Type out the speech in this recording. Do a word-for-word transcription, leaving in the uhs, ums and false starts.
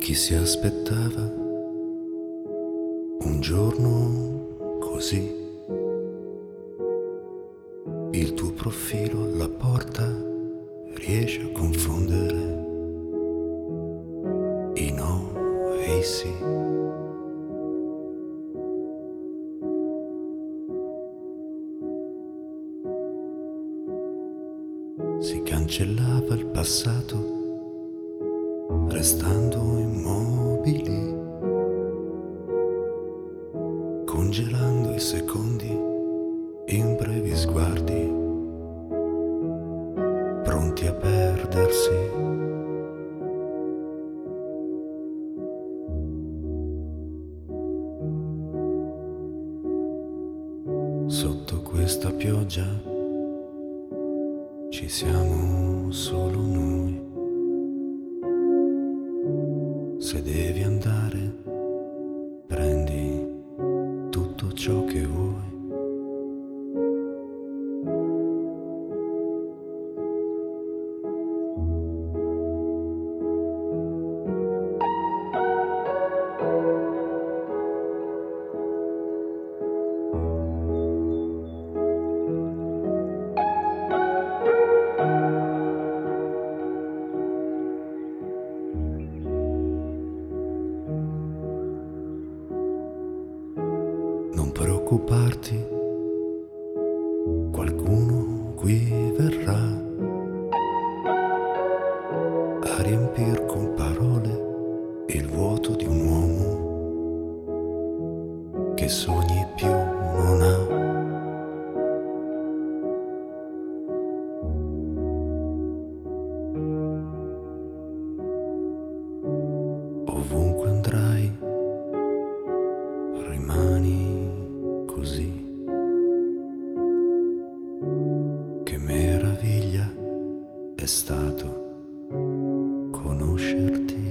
Chi si aspettava un giorno così? Il tuo profilo alla porta riesce a confondere i no e i sì. Si cancellava il passato restando immobili, congelando i secondi in brevi sguardi, pronti a perdersi. Sotto questa pioggia ci siamo solo noi. Se devi andare, prendi tutto ciò che vuoi. Non preoccuparti, qualcuno qui verrà a riempir con parole il vuoto di un uomo che sogni più non ha. Ovunque andrai, rimani così. Che meraviglia è stato conoscerti.